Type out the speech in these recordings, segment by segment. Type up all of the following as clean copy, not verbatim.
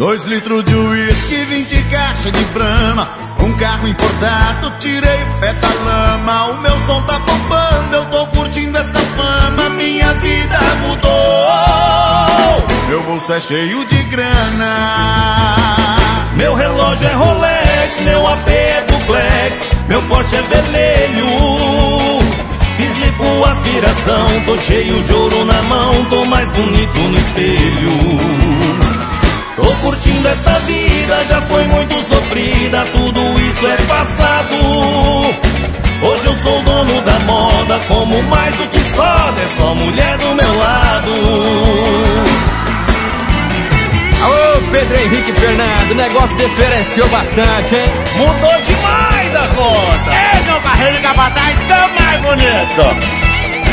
2 litros de uísque, 20 caixas de Brahma, um carro importado, tirei o pé da lama. O meu som tá bombando, eu tô curtindo essa fama. Minha vida mudou, meu bolso é cheio de grana. Meu relógio é Rolex, meu AP é duplex, meu Porsche é vermelho. Fiz lipoaspiração, tô cheio de ouro na mão, tô mais bonito no espelho. Tô curtindo essa vida, já foi muito sofrida, tudo isso é passado. Hoje eu sou dono da moda, como mais do que soda, é só mulher do meu lado. Alô, Pedro Henrique Fernando, o negócio diferenciou bastante, hein? Mudou demais a conta. É, meu carreiro de capataz, tão mais bonito.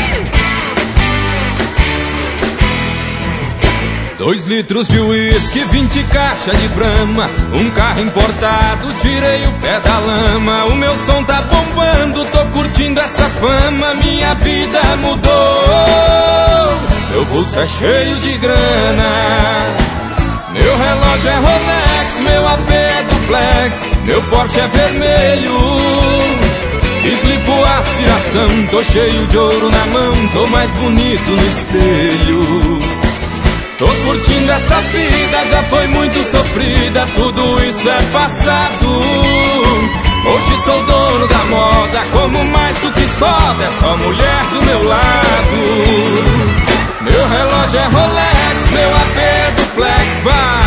2 litros de uísque, 20 caixas de Brahma, um carro importado, tirei o pé da lama. O meu som tá bombando, tô curtindo essa fama. Minha vida mudou, meu bolso é cheio de grana. Meu relógio é Rolex, meu AP é duplex, meu Porsche é vermelho. Fiz lipoaspiração, tô cheio de ouro na mão, tô mais bonito no espelho. Tô curtindo essa vida, já foi muito sofrida, tudo isso é passado. Hoje sou dono da moda, como mais do que soda, é só mulher do meu lado. Meu relógio é Rolex, meu AP é duplex, vá.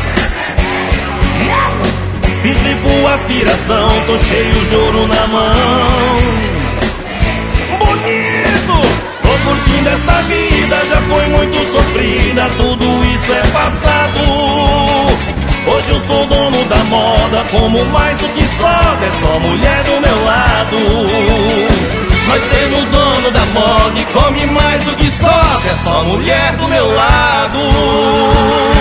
Fiz lipoaspiração, tô cheio de ouro na mão. Bonito! Tô curtindo essa vida, já foi muito sofrida, tudo isso é passado. Hoje eu sou dono da moda, como mais do que soda, é só mulher do meu lado. Nós sendo dono da moda e come mais do que soda, é só mulher do meu lado.